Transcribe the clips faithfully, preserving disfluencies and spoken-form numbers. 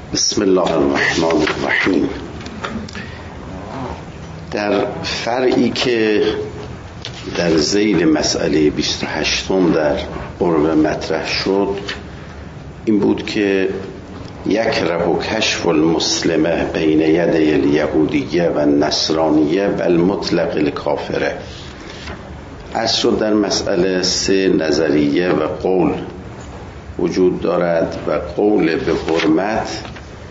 بسم الله الرحمن الرحیم. در فرعی که در ذیل مسئله بیست و هشتم در عرب مطرح شد این بود که یکره کشف المسلمه بین یدی الیهودیه و نصرانیه و المطلق الکافره. از شد در مسئله سه نظریه و قول وجود دارد و قول به حرمت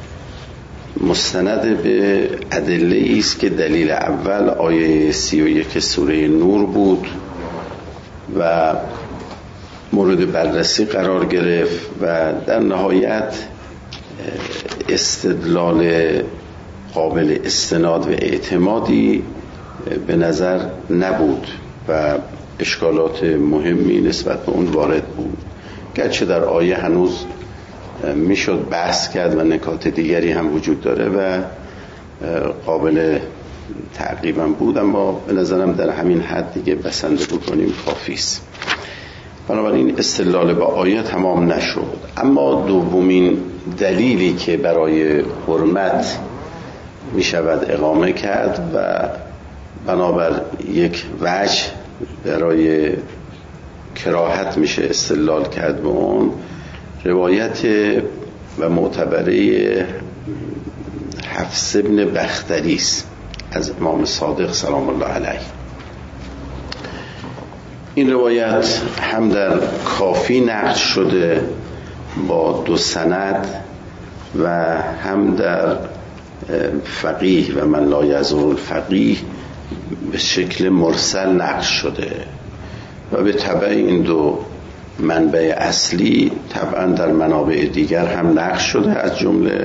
مستند به ادله است که دلیل اول آیه سی و یک سوره نور بود و مورد بررسی قرار گرفت و در نهایت استدلال قابل استناد و اعتمادی به نظر نبود و اشکالات مهمی نسبت به اون وارد بود، گرچه در آیه هنوز میشد بحث کرد و نکات دیگری هم وجود داره و قابل تعقیبم بود، اما به نظرم در همین حد دیگه بسنده بکنیم کافی است. بنابراین استدلال با آیه تمام نشد. اما دومین دلیلی که برای حرمت میشود اقامه کرد و بنابر یک وجه برای کراهت میشه استدلال کرد به اون، روایت و معتبره حفص ابن بختری است از امام صادق سلام الله علیه. این روایت هم در کافی نقل شده با دو سند و هم در فقیه و من لا یزور الفقیه به شکل مرسل نقل شده و به تبع این دو منبع اصلی طبعا در منابع دیگر هم نقل شده. از جمله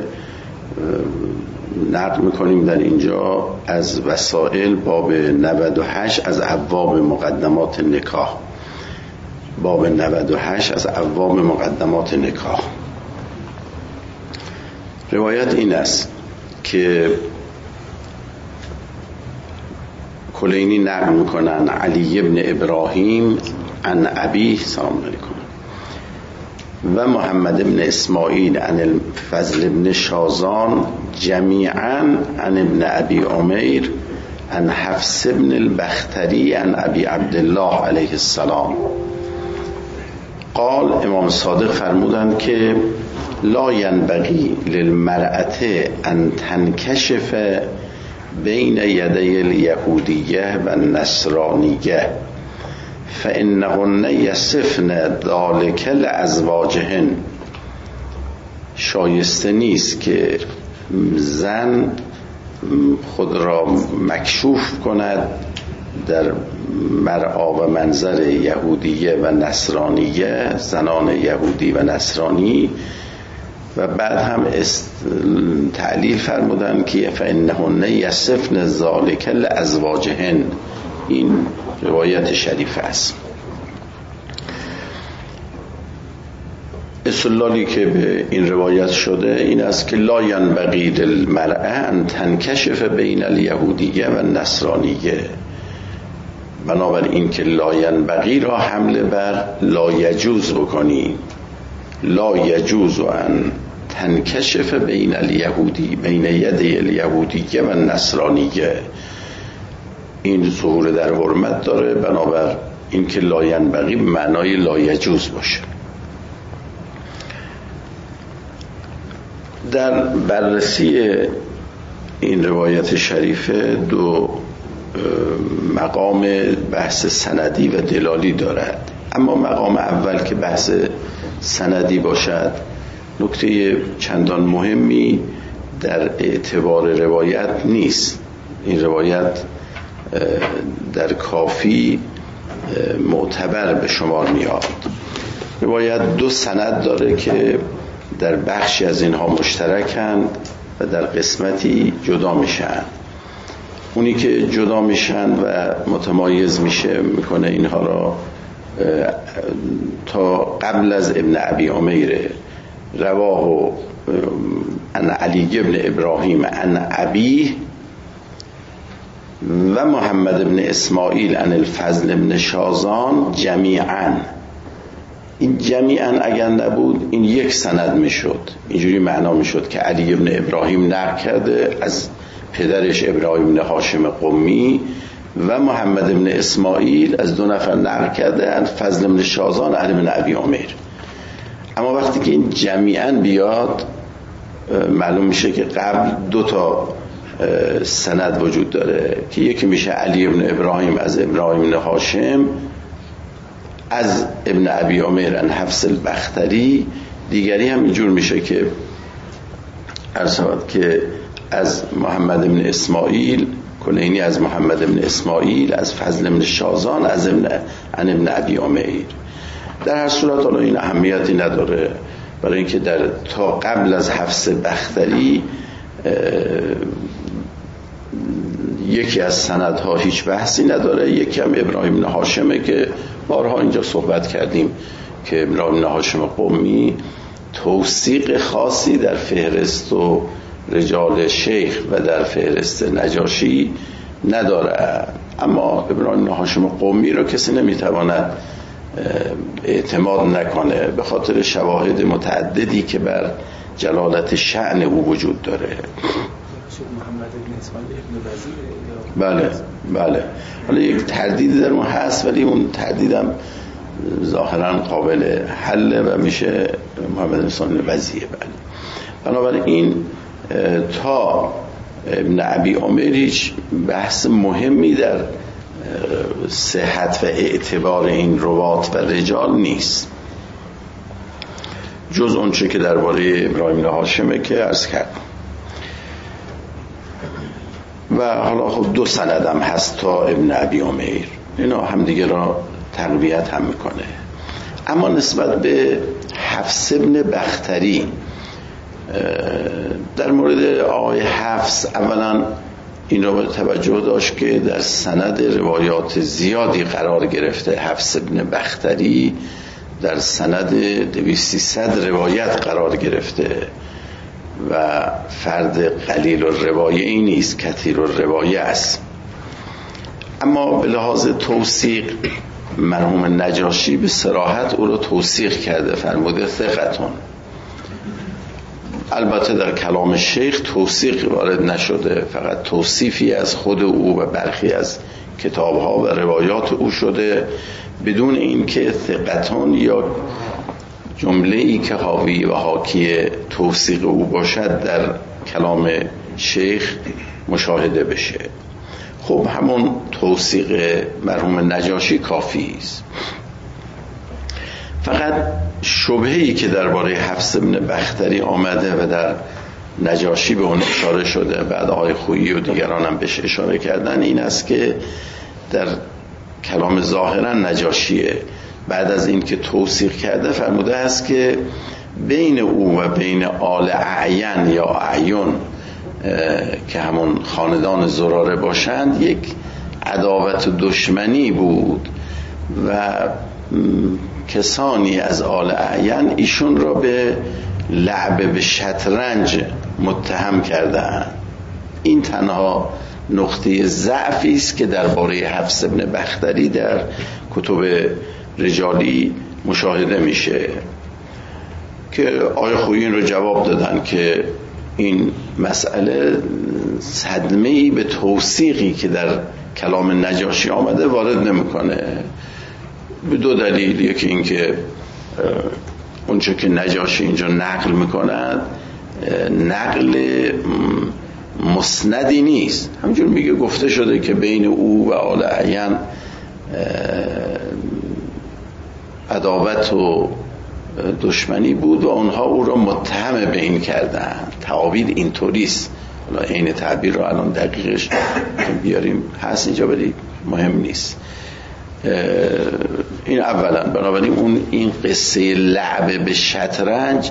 نقل میکنیم در اینجا از وسائل باب نود و هشت از ابواب مقدمات نکاح، باب نود و هشت از ابواب مقدمات نکاح. روایت این است که کلینی نقل میکنن علی ابن ابراهیم عن ابی سلام علیکم و محمد ابن اسماعیل عن الفضل ابن شازان جمیعا عن ابن ابی عمیر عن حفص ابن البختری عن ابی عبدالله علیه السلام قال. امام صادق فرمودند که لا ینبغی للمرأة ان تنکشف بین یدی الیهودیه و النصرانیه فانهن یصفن ذلک لازواجهن. شایسته نیست که زن خود را مکشوف کند در مرعا و منظر یهودیه و نصرانیه، زنان یهودی و نصرانی، و بعد هم تعلیل فرمودن که فانهن یصفن ذلک لازواجهن. این روایت شریف است. استدلالی که به این روایت شده این است که لا ینبغی للمرأة ان تنکشف بین الیهودیه و النصرانیه. بنابراین که لا ینبغی را حمله بر لا یجوز بکنیم. لا یجوز ان تنکشف بین الیهودی بین یدی الیهودیه و النصرانیه. این ظهور در حرمت داره، بنابر این که لا ینبغی معنای لا یجوز باشه. در بررسی این روایت شریفه دو مقام بحث سندی و دلالی دارد. اما مقام اول که بحث سندی باشد، نکته چندان مهمی در اعتبار روایت نیست. این روایت در کافی معتبر به شمار میاد. روایت دو سند داره که در بخشی از اینها مشترکند و در قسمتی جدا میشن. اونی که جدا میشن و متمایز میشه میکنه اینها را تا قبل از ابن ابی عمیر رواه عن علی ابن ابراهیم عن ابی و محمد ابن اسماعیل عن الفضل ابن شازان جمیعا. این جمیعا اگر نبود این یک سند میشد، اینجوری معنا میشد که علی ابن ابراهیم نقل کرده از پدرش ابراهیم بن هاشم قمی و محمد ابن اسماعیل از دو نفر نقل کرده از فضل بن شازان علی بن ابی عمیر. اما وقتی که این جمیعا بیاد معلوم میشه که قبل دو تا سند وجود داره که یکی میشه علی ابن ابراهیم از ابراهیم بن هاشم از ابن ابی عمیر ان حفص البختری، دیگری هم اینجور میشه که ارسالت که از محمد ابن اسماعیل کلینی از محمد ابن اسماعیل از فضل ابن شازان از ابن ان ابن ابی عمیر. در هر صورت حالا این اهمیتی نداره، برای اینکه در تا قبل از حفص بختری یکی از سندها هیچ بحثی نداره، یکی هم ابراهیم بن هاشمه که بارها اینجا صحبت کردیم که ابراهیم بن هاشم قمی توثیق خاصی در فهرست و رجال شیخ و در فهرست نجاشی نداره، اما ابراهیم بن هاشم قمی رو کسی نمیتواند اعتماد نکنه به خاطر شواهد متعددی که بر جلالت شأن او وجود داره. محمد بن اسماعیل ابن وزیر. بله بله، حالا یک تردیدی در اون هست ولی اون تردیدم ظاهرا قابل حله و میشه محمد بن اسماعیل وزیر. بله، بنابراین تا ابن ابی عمیر هیچ بحث مهمی در صحت و اعتبار این روات و رجال نیست جز اون چه که درباره ابراهیم بن هاشمه که عرض کردم. و حالا خب دو سندم هست تا ابن ابی عمیر، اینا هم دیگه را تقویت هم میکنه. اما نسبت به حفص ابن بختری، در مورد آقای حفص اولا این را باید توجه داشت که در سند روایات زیادی قرار گرفته. حفص ابن بختری در سند دویست سیصد روایت قرار گرفته و فرد قلیل الروایه ای نیست، کثیر الروایه است. اما به لحاظ توثیق مرحوم نجاشی به صراحت او را توثیق کرده، فرموده ثقتون. البته در کلام شیخ توثیق وارد نشده، فقط توصیفی از خود او و برخی از کتابها و روایات او شده بدون اینکه ثقتون یا جمله ای که حاوی و حاکی توثیق او باشد در کلام شیخ مشاهده بشه. خب همون توثیق مرحوم نجاشی کافی است. فقط شبهه‌ای که درباره حفص ابن بختری آمده و در نجاشی به اون اشاره شده، بعد آقای خویی و دیگران هم بهش اشاره کردن، این است که در کلام ظاهرا نجاشیه بعد از این که توثیق کرده فرموده است که بین او و بین آل اعین یا اعیون که همون خاندان زراره باشند یک عداوت و دشمنی بود و کسانی از آل اعین ایشون را به لعب به شطرنج متهم کردند. این تنها نقطه ضعفی است که درباره حفص ابن بختری در کتب رجالی مشاهده میشه که آقای خویی رو جواب دادن که این مسئله صدمه‌ای به توثیقی که در کلام نجاشی آمده وارد نمیکنه، به دو دلیل. یکی این که اونچه که نجاشی اینجا نقل میکند نقل مسندی نیست، همجور میگه گفته شده که بین او و آل اعین عداوت و دشمنی بود و اونها او را متهم به این کردن. تعابیر اینطوریست، حالا این تعبیر رو الان دقیقش بیاریم هست اینجا ولی مهم نیست. این اولا. بنابراین اون این قصه لعب به شطرنج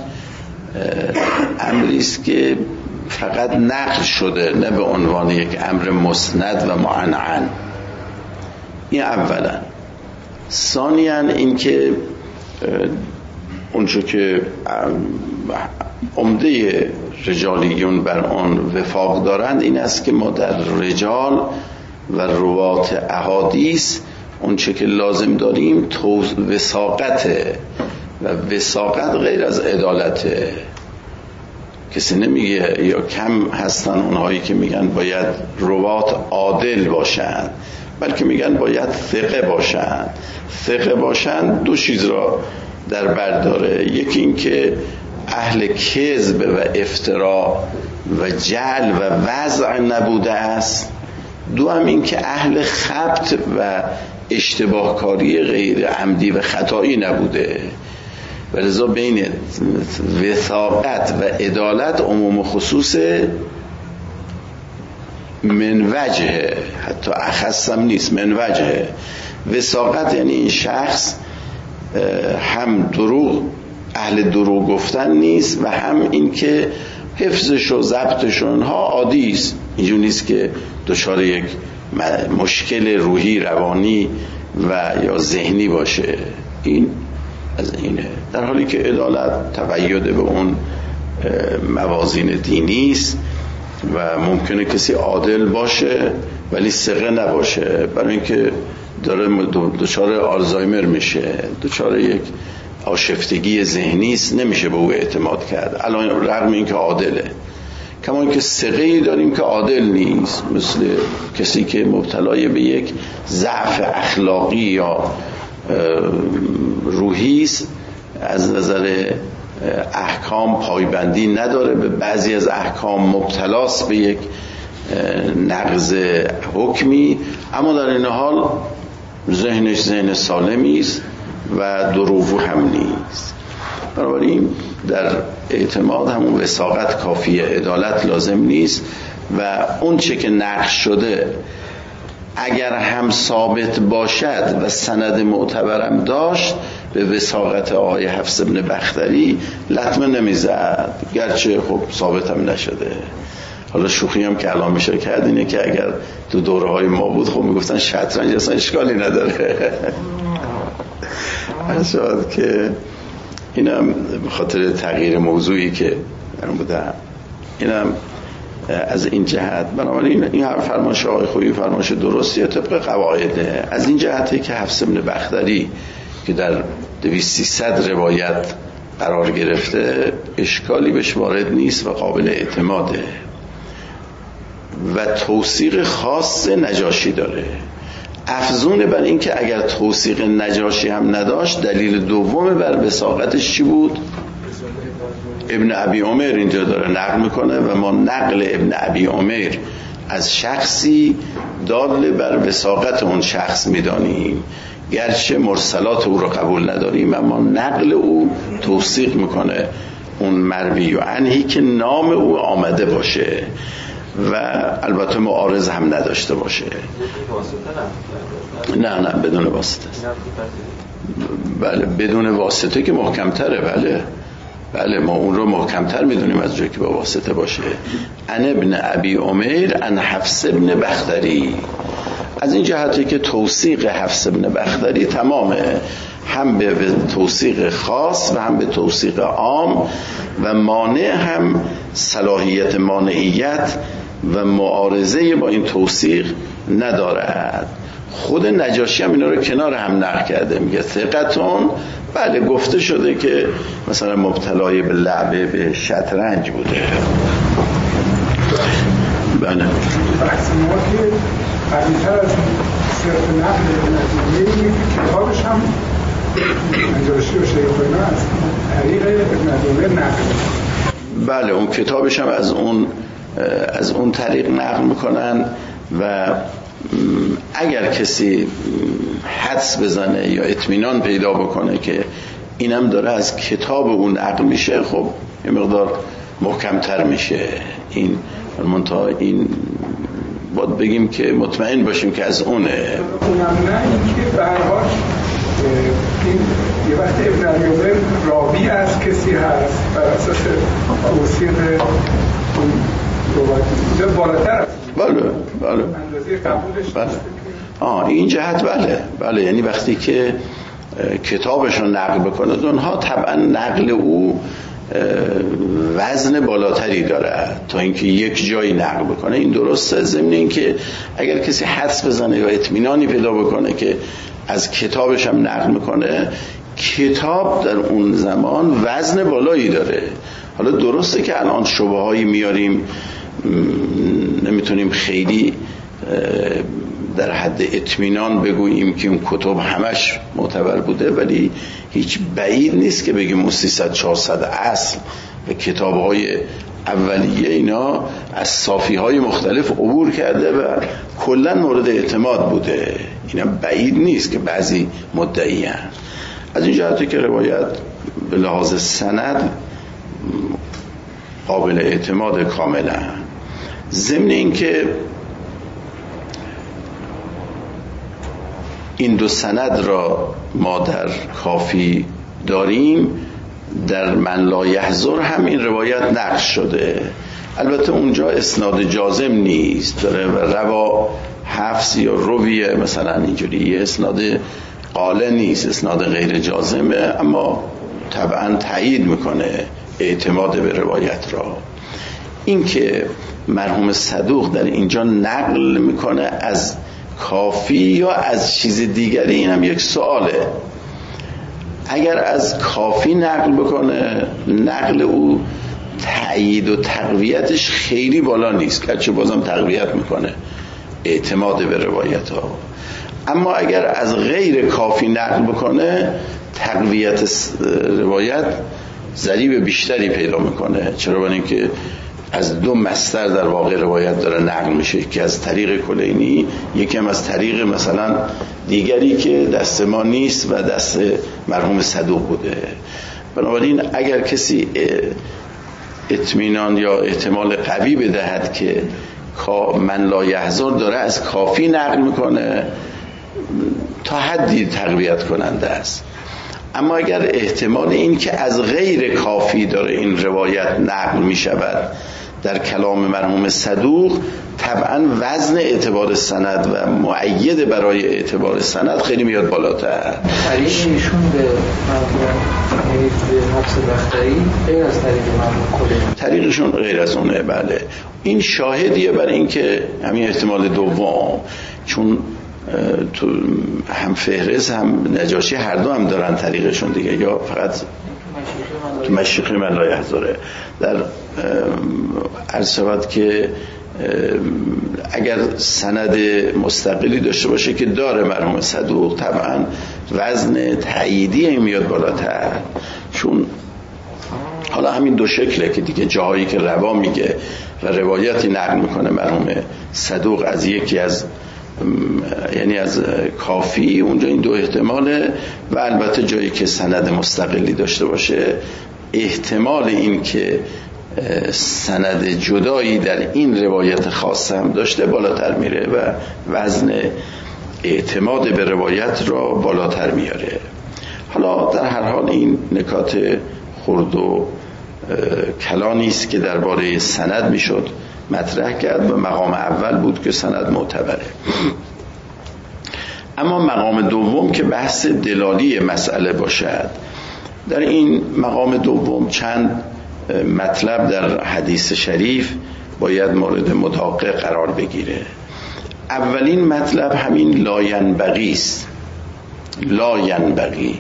امریست که فقط نقل شده، نه به عنوان یک امر مسند و معنعن. این اولا. ثانیاً این که اونچه که عمده رجالیون بر آن وفاق دارند این است که ما در رجال و روات احادیث اونچه که لازم داریم وثاقت و وثاقت غیر از عدالته. کسی نمیگه یا کم هستن اونهایی که میگن باید روات عادل باشن، بلکه میگن باید ثقه باشن. ثقه باشن دو چیز را در بر داره، یکی این که اهل کذب و افترا و جعل و وضع نبوده است، دو هم این که اهل خبط و اشتباه کاری غیر عمدی و خطایی نبوده. و لذا بین وثاقت و عدالت عموم و خصوص من وجهه، حتی اخصم نیست، من وجهه. وثاقت یعنی این شخص هم دروغ اهل دروغ گفتن نیست و هم این که حفظش و ضبطش و اونها عادی است، اینجور نیست که دچار یک مشکل روحی روانی و یا ذهنی باشه. این از اینه، در حالی که عدالت تقید به اون موازین دینی است و ممکنه کسی عادل باشه ولی ثقه نباشه، برای اینکه داره دچار آلزایمر میشه، دچار یک آشفتگی ذهنی است، نمیشه به او اعتماد کرد الان رغم اینکه عادله. کما اینکه ثقه‌ای داریم که عادل نیست، مثل کسی که مبتلای به یک ضعف اخلاقی یا روحی است، از نظر احکام پایبندی نداره، به بعضی از احکام مبتلاست به یک نقض حکمی، اما در این حال ذهنش ذهن سالمی است و دروغگو هم نیست. بنابراین در اعتماد همون وثاقت کافیه، عدالت لازم نیست و اون چه که نقش شده اگر هم ثابت باشد و سند معتبرم داشت به وثاقت آقای حفص بن بختری لطمه نمیزد، گرچه خب ثابت هم نشده. حالا شوخی هم که الان میشه کرد اینه که اگر تو دوره های ما بود خب میگفتن شطرنج اصلا اشکالی نداره. شاید که اینم به خاطر تغییر موضوعی که من بودم، اینم از این جهت. بنابراین این هر فرمایش آقای خویی فرمایش درستیه طبق قواعده. از این جهتی که حفص بن بختری که در دویست سیصد روایت قرار گرفته اشکالی بهش وارد نیست و قابل اعتماده و توثیق خاص نجاشی داره. افزون بر این که اگر توثیق نجاشی هم نداشت، دلیل دوم بر وثاقتش چی بود؟ ابن ابی عمر اینجا داره نقل میکنه و ما نقل ابن ابی عمر از شخصی دال بر وثاقت اون شخص میدانیم، گرچه مرسلات او رو قبول نداریم اما نقل او توثیق میکنه اون مروی و عنهی که نام او آمده باشه و البته معارض هم نداشته باشه. نه نه بدون واسطه. بله بدون واسطه که محکمتره. بله بله ما اون رو محکمتر میدونیم از جایی که با واسطه باشه. ان ابن ابی عمر ان حفص بن بختری، از این جهتی که توثیق حفص بن بختری تمامه، هم به توثیق خاص و هم به توثیق عام و مانع هم صلاحیت مانعیت و معارضه با این توثیق ندارد. خود نجاشی هم اینا رو کنار هم نقل کرده، میگه ثقتون، بله گفته شده که مثلا مبتلای به لعبه به شطرنج بوده. بله عکس ما که قدیم‌تر از صرف نقل نجاشی کتابش هم نجاشی و شیخ اینا از طریق ابن نقل. بله اون کتابش هم از اون از اون طریق نقل میکنن و اگر کسی حدس بزنه یا اطمینان پیدا بکنه که اینم داره از کتاب اون نقل میشه، خب یه مقدار محکمتر میشه. این منتها این باید بگیم که مطمئن باشیم که از اونه. اونم نه این که به هر حال این یه وقت ابن علیوبر راوی از کسی هست بر اساس توثیق اون روایت بالاتر است. بله بله اندازه قبولش بله. آه این جهت بله بله یعنی وقتی که کتابشون نقل بکنه اونها طبعا نقل او وزن بالاتری داره تا اینکه یک جایی نقل بکنه. این درسته، ضمن این که اگر کسی حدس بزنه یا اطمینانی پیدا بکنه که از کتابش هم نقل میکنه، کتاب در اون زمان وزن بالایی داره. حالا درسته که الان شبه هایی میاریم، نمیتونیم خیلی در حد اطمینان بگوییم که اون کتب همش معتبر بوده، ولی هیچ بعید نیست که بگیم سیصد چهارصد اصل و کتاب های اولیه اینا از صافی های مختلف عبور کرده و کلا مورد اعتماد بوده. اینا بعید نیست که بعضی مدعی هستند. از این جهته که روایت به لحاظ سند قابل اعتماد کاملا. ضمن اینکه این دو سند را ما در کافی داریم، در من لا یحضر هم این روایت نقل شده. البته اونجا اسناد جازم نیست، داره روا حفظ یا رویه مثلا اینجوری، اسناد قاله نیست، اسناد غیر جازمه، اما طبعا تایید میکنه اعتماد به روایت را. این که مرحوم صدوق در اینجا نقل میکنه از کافی یا از چیز دیگری، این هم یک سواله. اگر از کافی نقل بکنه، نقل او تأیید و تقویتش خیلی بالا نیست، گرچه بازم تقویت میکنه اعتماد به روایت ها. اما اگر از غیر کافی نقل بکنه، تقویت روایت ضریب بیشتری پیدا میکنه. چرا؟ برای اینکه از دو مصدر در واقع روایت داره نقل میشه، یکی از طریق کلینی، یکی هم از طریق مثلا دیگری که دست ما نیست و دست مرحوم صدوق بوده. بنابراین اگر کسی اطمینان یا احتمال قوی بدهد که من لا یحضر داره از کافی نقل میکنه، تا حدی تقویت کننده است. اما اگر احتمال این که از غیر کافی داره این روایت نقل می شود در کلام مرحوم صدوق، طبعا وزن اعتبار سند و مؤید برای اعتبار سند خیلی میاد بالاتر. طریق ایشون به حفظ بختری غیر از طریق مرحوم کلینی، طریقشون غیر از اونه. بله، این شاهدیه برای اینکه همین احتمال دوم، چون تو هم فهرست هم نجاشی هر دو هم دارن طریقشون دیگه، یا فقط تو مشیخه من لا یحضره. در عرض شود که اگر سند مستقلی داشته باشه که داره مرحوم صدوق، طبعا وزن تأییدی میاد بالاتر. چون حالا همین دو شکله که دیگه جاهایی که روا میگه و روایتی نقل میکنه مرحوم صدوق از یکی از یعنی از کافی، اونجا این دو احتماله، و البته جایی که سند مستقلی داشته باشه احتمال این که سند جدایی در این روایت خاصه هم داشته بالاتر میره و وزن اعتماد به روایت را بالاتر میاره. حالا در هر حال این نکات خرد و کلانی است که درباره سند میشد مطرح کرد و مقام اول بود که سند معتبره. اما مقام دوم که بحث دلالی مسئله باشد، در این مقام دوم چند مطلب در حدیث شریف باید مورد مداقه قرار بگیره. اولین مطلب همین لا ینبغی است. لا ینبغی،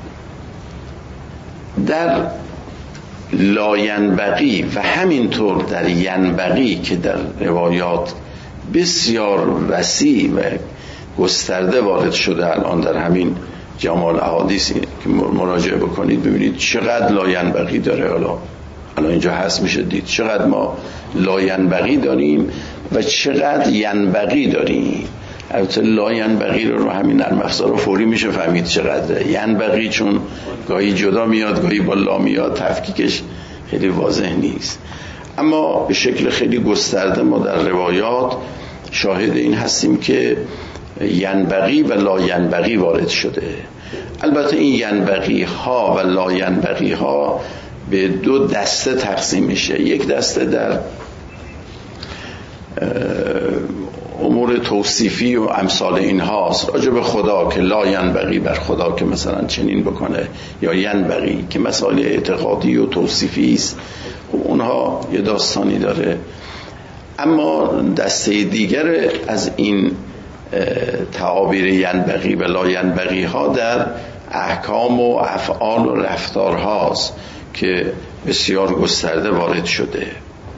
در لا ینبغی و همینطور در ینبغی که در روایات بسیار وسیع و گسترده وارد شده، الان در همین جامع الاحادیث که مراجعه بکنید ببینید چقدر لا ینبغی داره. حالا الان اینجا هست میشه دید چقدر ما لا ینبغی داریم و چقدر ینبغی داریم. البته لا ینبغی رو رو همین نرم افزار رو فوری میشه فهمید چقدره. ینبغی چون گاهی جدا میاد گاهی با لا میاد، تفکیکش خیلی واضح نیست، اما به شکل خیلی گسترده ما در روایات شاهد این هستیم که ینبغی و لا ینبغی وارد شده. البته این ینبغی ها و لا ینبغی ها به دو دسته تقسیم میشه. یک دسته در امور توصیفی و امثال این هاست، راجع به خدا که لا ینبغی بر خدا که مثلا چنین بکنه، یا ینبغی که مسائل اعتقادی و توصیفی است، خب اونها یه داستانی داره. اما دسته دیگر از این تعابیر ینبغی و لا ینبغی ها در احکام و افعال و رفتارهاست که بسیار گسترده وارد شده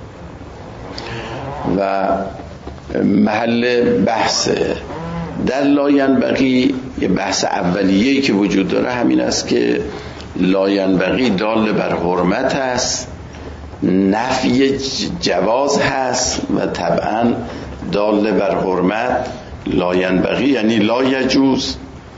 و محل بحث در لاینبغی. یه بحث اولیه‌ای که وجود داره همین است که لاینبغی دال بر حرمت است، نفی جواز هست و طبعا دال بر حرمت لاینبغی یعنی لا یجوز،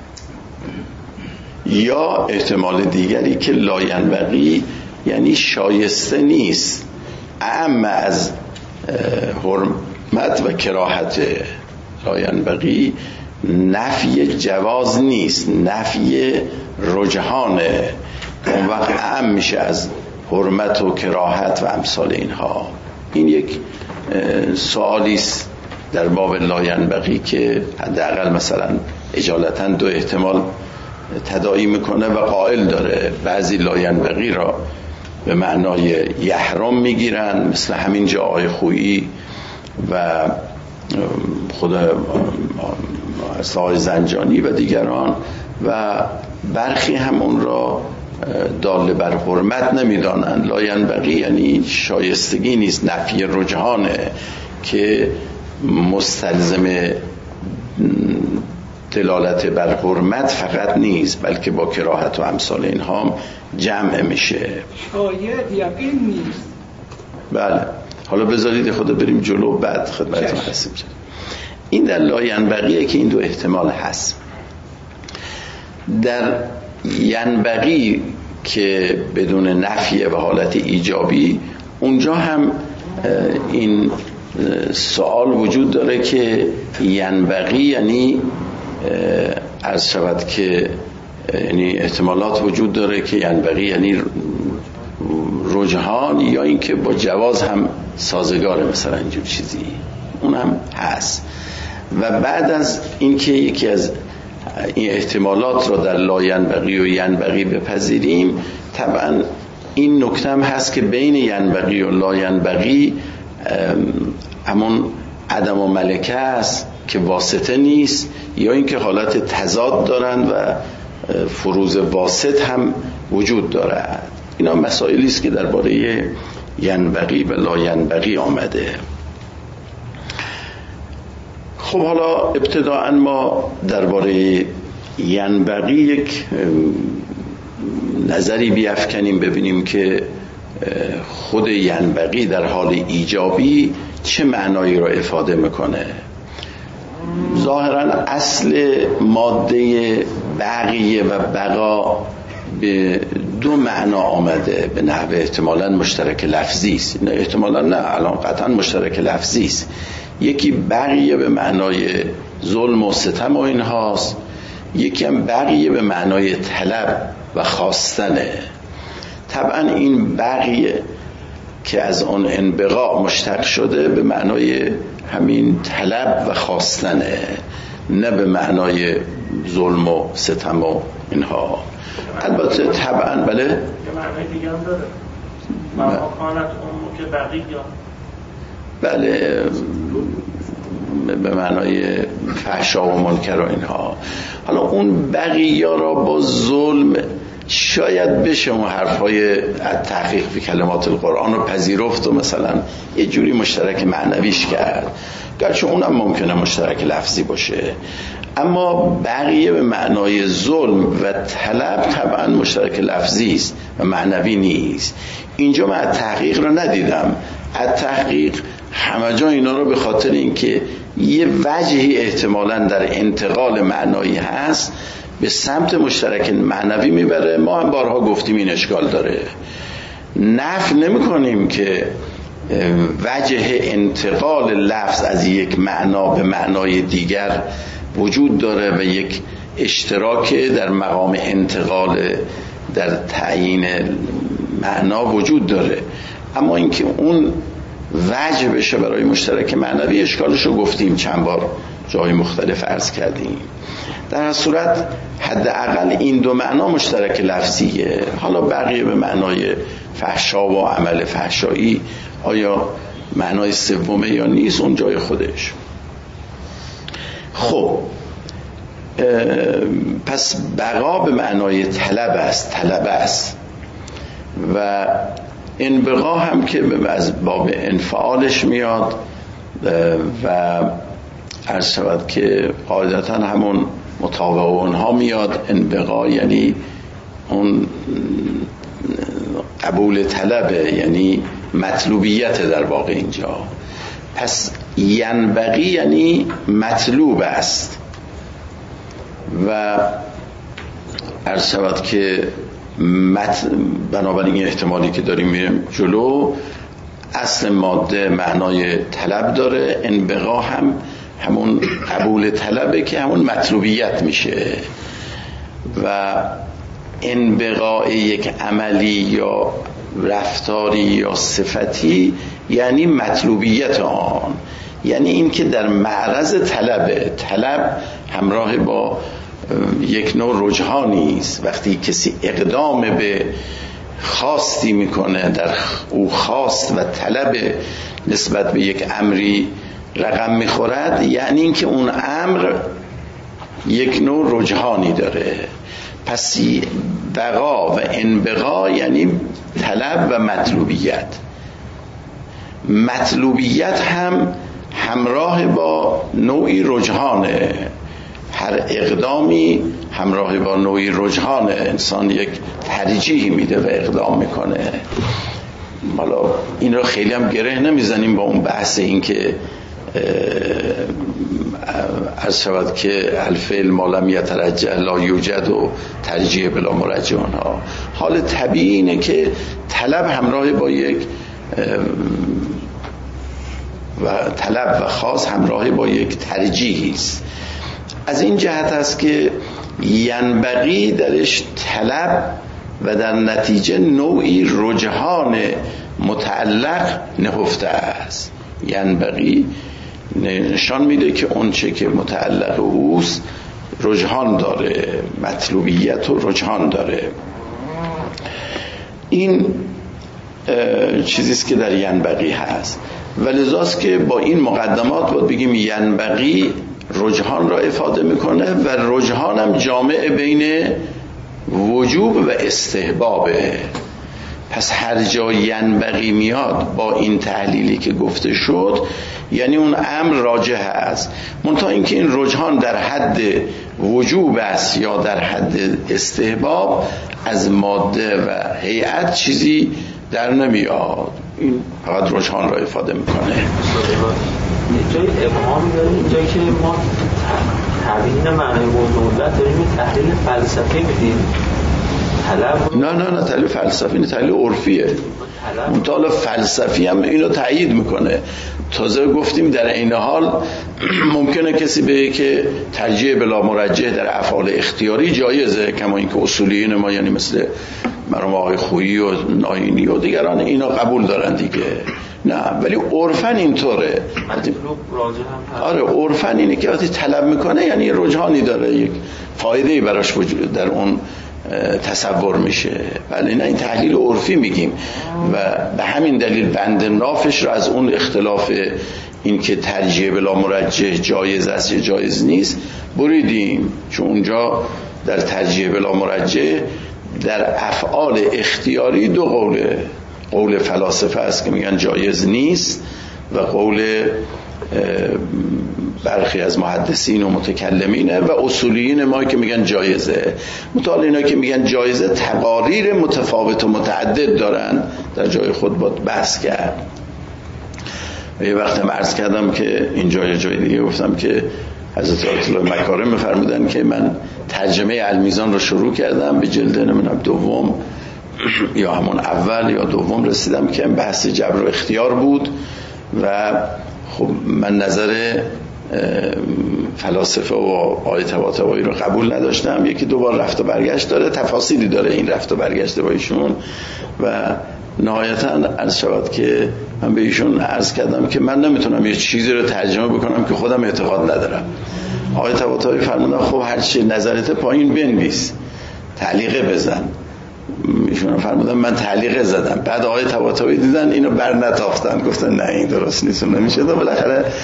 یا احتمال دیگری که لاینبغی یعنی شایسته نیست، اعم از حرمت و کراهت. لاینبغی نفی جواز نیست، نفی رجحانه، اون وقت اعم میشه از حرمت و کراهت و امثال اینها. این یک سوالی است در باب لاینبغی که حداقل مثلا اجالتا دو احتمال تداعی میکنه و قائل داره. بعضی لاینبغی را به معنای یحرم میگیرن، مثل همین جا آقای خویی و خود آقای زنجانی و دیگران، و برخی هم اون را دال بر حرمت نمیدانند. لاینبغی یعنی شایستگی نیست، نفی رجحانه که مستلزم دلالت بر حرمت فقط نیست، بلکه با کراهت و امثال اینها هم جمع میشه. شاید یقین نیست. بله، حالا بذارید خدا بریم جلو بعد خدمتتون هستیم. این در لاینبغیه که این دو احتمال هست. در ینبغی که بدون نفی و حالت ایجابی، اونجا هم این سوال وجود داره که ینبغی یعنی عرض شود که یعنی احتمالات وجود داره که ینبغی یعنی رجحان، یا اینکه با جواز هم سازگاره، مثلا اینجور چیزی اون هم هست. و بعد از اینکه یکی از این احتمالات رو در لاینبغی و ینبغی بپذیریم، طبعا این نکته هم هست که بین ینبغی و لاینبغی همون عدم و ملکه است که واسطه نیست، یا اینکه حالت تضاد دارند و فروز واسط هم وجود دارد. اینا مسائلی است که درباره ینبغی و لاینبغی آمده. خب حالا ابتداءً ما درباره ینبغی یک نظری بیفکنیم، ببینیم که خود ینبغی در حال ایجابی چه معنایی را افاده میکنه. ظاهراً اصل ماده بقیه و بقا به دو معنا آمده، به نحو احتمالاً مشترک لفظی است. نه احتمالاً نه، الان قطعاً مشترک لفظی است. یکی بقیه به معنای ظلم و ستم و اینهاست، یکی هم بقیه به معنای طلب و خواستنه. طبعا این بقیه که از اون انبغاء مشتق شده به معنای همین طلب و خواستنه، نه به معنای ظلم و ستم و اینها. البته طبعا بله یه معنای دیگه هم داره، ما کانت اون که بقیه، بله به معنای فحشا و منکر و اینها. حالا اون بقیه را با ظلم شاید بشه اون حرفای تحقیق فی کلمات القرآن رو پذیرفت و مثلا یه جوری مشترک معنویش کرد، گرچه اونم ممکنه مشترک لفظی باشه، اما بقیه به معنای ظلم و طلب طبعا مشترک لفظی است و معنوی نیست. اینجا من تحقیق رو ندیدم، از تحقیق همه جا اینا رو به خاطر اینکه یه وجهی احتمالاً در انتقال معنایی هست به سمت مشترک معنوی میبره. ما هم بارها گفتیم این اشکال داره. نفی نمی کنیم که وجه انتقال لفظ از یک معنا به معنای دیگر وجود داره و یک اشتراک در مقام انتقال در تعیین معنا وجود داره، اما اینکه اون وجه بشه برای مشترک معنوی اشکالش رو گفتیم، چند بار جای مختلف عرض کردیم. در هر صورت حداقل این دو معنا مشترک لفظیه. حالا بقیه به معنای فحشا و عمل فحشایی آیا معنای سومه یا نیست، اون جای خودش. خب پس بقا به معنای طلب است، طلب است و انبقا هم که از باب انفعالش میاد و عرض شود که قاعدتا همون مطابق اونها میاد. انبقا یعنی اون قبول طلبه، یعنی مطلوبیت در واقع اینجا. پس ینبغی یعنی مطلوب است و عرض شود که مت... بنابراین این احتمالی که داریم میریم جلو، اصل ماده معنای طلب داره، انبقا هم همون قبول طلبه که همون مطلوبیت میشه و انبقاء یک عملی یا رفتاری یا صفتی یعنی مطلوبیت آن، یعنی این که در معرض طلبه. طلب همراه با یک نوع رجحانی است. وقتی کسی اقدام به خواستی میکنه، در او خواست و طلب نسبت به یک امری رقم میخورد، یعنی این که اون امر یک نوع رجحانی داره. پس بقا و انبقا یعنی طلب و مطلوبیت. مطلوبیت هم همراه با نوعی رجحانه. هر اقدامی همراه با نوعی رجحانه. انسان یک ترجیحی میده و اقدام میکنه. حالا این را خیلی هم گره نمیزنیم با اون بحث این که عرض شود که الفعل ما لم یترجح لا یوجد و ترجیح بلا مرجح ها. حال طبیعی اینه که طلب همراه با یک و طلب و خواست همراه با یک ترجیحی است. از این جهت است که ینبغی درش طلب و در نتیجه نوعی رجحان متعلق نهفته است. ینبغی نشان میده که اون چه که متعلق اوست رجحان داره، مطلوبیت و رجحان داره. این چیزیست که در ینبغی هست و لذاست که با این مقدمات باید بگیم ینبغی رجحان را افاده میکنه و رجحان هم جامع بین وجوب و استحبابه. پس هر جا ینبغی میاد با این تحلیلی که گفته شد یعنی اون امر راجح است، منتها اینکه این رجحان در حد وجوب است یا در حد استحباب از ماده و هیئت چیزی در نمیاد. این فقط رجحان را افاده میکنه. یه جای ابهامی داریم اینجا که ما تعبیر معنای موضوعیت داریم تحلیل فلسفی میدیم. نه نه نه تحلیل فلسفی نه، تحلیل عرفیه. مطالعه فلسفی هم اینو تایید میکنه. تازه گفتیم در این حال ممکنه کسی بگه که ترجیح بلا مرجح در افعال اختیاری جایزه، کما اینکه اصولیین ما یعنی مثل مرحوم آقای خویی و ناینی و دیگران اینا قبول دارن دیگه. نه ولی عرفن اینطوره. آره عرفن اینه که وقتی طلب میکنه یعنی رجحانی داره، یک فایده‌ای براش وجود در اون تصور میشه. ولی نه این تحلیل عرفی میگیم و به همین دلیل بند نافش رو از اون اختلاف این که ترجیح بلا مرجح جایز است یا جایز نیست بریدیم، چون اونجا در ترجیح بلا مرجح در افعال اختیاری دو قوله. قول فلاسفه است که میگن جایز نیست و قول برخی از محدثین و متکلمینه و اصولیین ما که میگن جایزه. مطالعه اینا که میگن جایزه تقاریر متفاوت و متعدد دارن، در جای خود باید بحث کرد. و یه وقت هم عرض کردم که اینجا یه جای دیگه گفتم که حضرت آیت الله مکارم میفرمودن که من ترجمه المیزان رو شروع کردم، به جلد نمیدونم دوم یا همون اول یا دوم رسیدم که بحث جبر و اختیار بود و خب من نظر فلاسفه و آیه طباطبایی رو قبول نداشتم. یکی دو بار رفت و برگشت داره، تفاصیلی داره این رفت و برگشت با ایشون و نهایتا عرض شود که من به ایشون عرض کردم که من نمیتونم یه چیزی رو ترجمه بکنم که خودم اعتقاد ندارم. آیه طباطبایی فرمودن خب هر چی نظرت پایین بنویس، تعلیقه بزن. ایشون فرمودن من تعلیقه زدم. بعد آقای طباطبایی دیدن اینو بر نتافتن، گفتن نه این درست نیست و نمیشه. تا بالاخره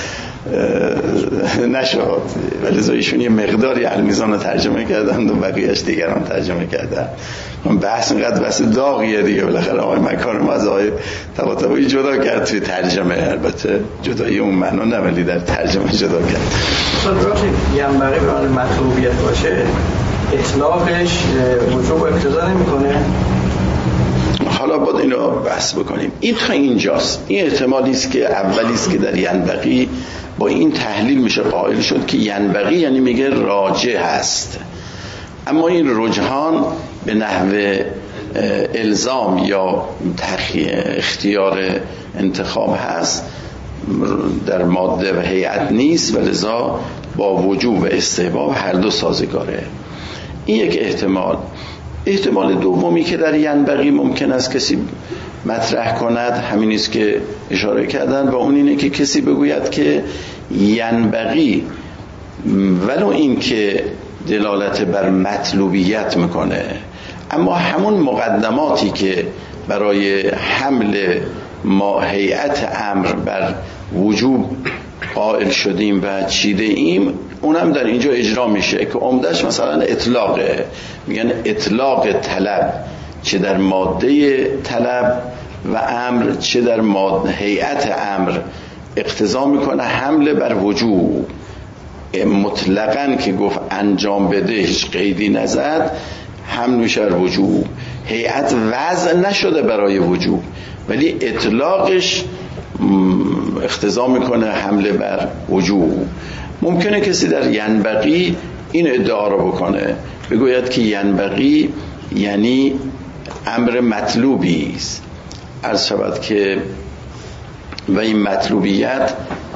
نشد، ولی ایشون یه مقداری المیزان رو ترجمه کردن و بقیهش دیگران ترجمه کردن. بحث اینقدر بحث داغیه دیگه، بالاخره آقای مکارم از آقای طباطبایی جدا کرد توی ترجمه، البته جدایی اون معنا نه ولی در ترجمه جدا کرد. ینبغی به معنی مطلوبیت باشه، اطلاقش وجوب و اقتضا نمیکنه. حالا باید اینو بحث بکنیم. این تا اینجاست. این احتمالی است که اولی است که در ینبغی با این تحلیل میشه قائل شد که ینبغی یعنی میگه راجع هست، اما این رجحان به نحو الزام یا اختیار انتخاب هست، در ماده و هیئت نیست و لذا با وجوب و استحباب هر دو سازگاره. این یک احتمال. احتمال دومی که در ینبغی ممکن است کسی مطرح کند همین است که اشاره کردن، و اون اینه که کسی بگوید که ینبغی ولو این که دلالت بر مطلوبیت میکنه، اما همون مقدماتی که برای حمل ما هیئت امر بر وجوب قائل شدیم و چیده ایم، اونم در اینجا اجرا میشه که عمدش مثلا اطلاقه. میگن اطلاق طلب چه در ماده طلب و امر چه در ماده هیئت امر اقتضا میکنه حمله بر وجوب. مطلقاً که گفت انجام بده، هیچ قیدی نزد، حمل میشه بر وجوب. هیئت وضع نشده برای وجوب ولی اطلاقش اقتضا میکنه حمله بر وجوب. ممکنه کسی در ینبغی این ادعا رو بکنه، بگوید که ینبغی یعنی امر مطلوبی است، عرض شود که و این مطلوبیت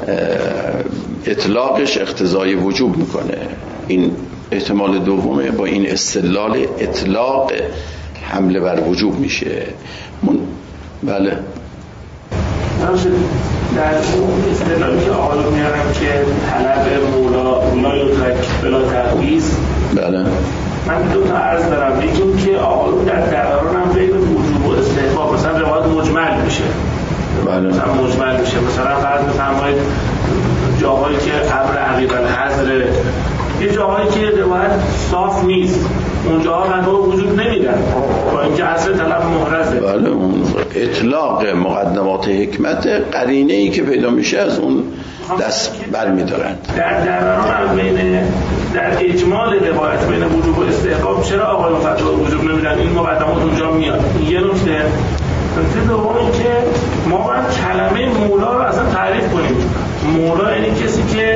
اطلاقش اقتضای وجوب میکنه. این احتمال دومه، با این استدلال اطلاق حمله بر وجوب میشه. من... بله در اون استدلالی که آقایون میارم که طلب مولا لا یدرک بلا تقویض، بله من دو تا عرض دارم. یکی اون که آقایون در دراران هم بین وجوب و استحباب مثلا روایت مجمل میشه، بله مثلا مجمل میشه، مثلا فرض بفرمایید جاهایی که امر عقیب الحظر، یه جاهایی که روایت صاف نیست، اونجاها منو وجود نمیدن با اینکه اصل طلب محرزه. بله اون اطلاق مقدمات حکمت قرینه ای که پیدا میشه از اون دست برمیدارن. در دراران بین در اجمال روایت بین وجوب و استحباب چرا آقای فتوا وجوب نمیدن؟ این مقدمات اونجا میاد. یه نکته. نکته دومی که ما باید کلمه مولا رو اصلا تعریف کنیم. مولا یعنی کسی که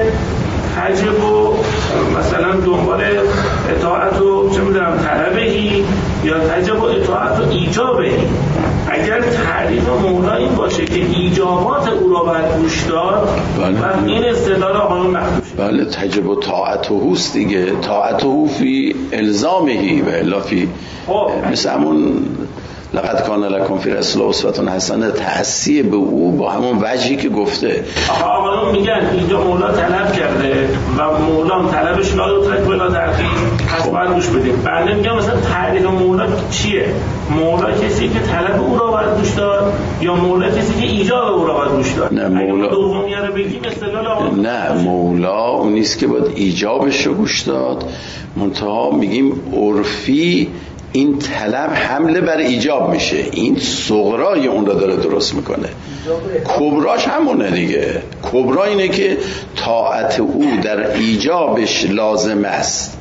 حجب و مثلا دنبال اطاعت و چه میدونم طلبهی یا حجب و اطاعت و ایجابهی. اگر تعریف مولا این باشه که ایجابات او را باید گوش داد، و این استدلال آقایون مخدوش. بله حجب و طاعت و هوست دیگه، طاعت و فی الزامهی و الا فی مثل همون لقد کان لکم فی رسول الله اسوة حسنه، تأسی به او با همون وجهی که گفته. آقایون میگن اینجا مولا طلب کرده و مولا طلبش لا یدرک بلا تأخیر، پس باید گوش بدیم. بنده میگم مثلا تعریف مولا چیه؟ مولا کسی که طلب او را باید گوش داد یا مولا کسی که ایجاب او را باید گوش داد؟ نه مولا دومی رو بگیم استدلال آقایون. نه مولا اون نیست که باید ایجابش رو گوش داد، منتها میگیم عرفی این طلب حمله بر ایجاب میشه، این صغرای اون رو داره درست میکنه. کبراش همونه دیگه. کبرا اینه که طاعت او در ایجابش لازم است،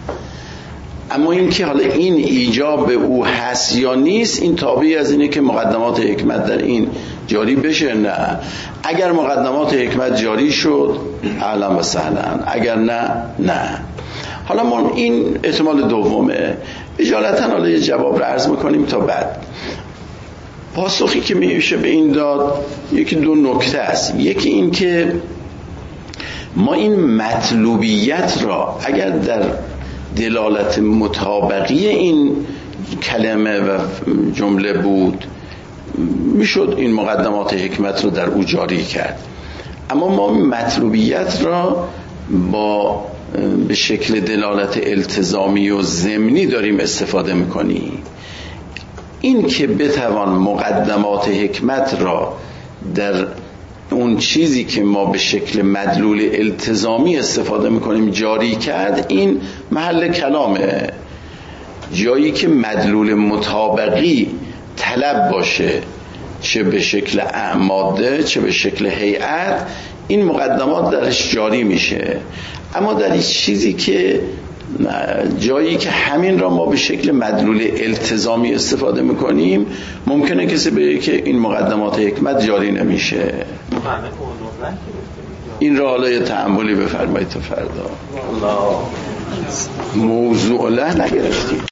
اما این که حالا این ایجاب او هست یا نیست این تابعی از اینه که مقدمات حکمت در این جاری بشه. نه اگر مقدمات حکمت جاری شد اهلا و سهلا، اگر نه نه. حالا ما این احتمال دومه. اجالتا حالا یه جواب رو عرض میکنیم تا بعد. پاسخی که میشه به این داد یکی دو نکته است. یکی این که ما این مطلوبیت را اگر در دلالت مطابقی این کلمه و جمله بود میشد این مقدمات حکمت رو در او جاری کرد، اما ما مطلوبیت را با به شکل دلالت التزامی و ضمنی داریم استفاده میکنیم. این که بتوان مقدمات حکمت را در اون چیزی که ما به شکل مدلول التزامی استفاده میکنیم جاری کرد، این محل کلامه. جایی که مدلول مطابقی طلب باشه، چه به شکل ماده چه به شکل هیئت، این مقدمات درش جاری میشه. اما در این چیزی که جایی که همین را ما به شکل مدلول التزامی استفاده میکنیم، ممکنه کسی بگه که این مقدمات حکمت جاری نمیشه. این را حالا یه تأملی بفرمایید تا فردا. موضوع له نگرفتیم.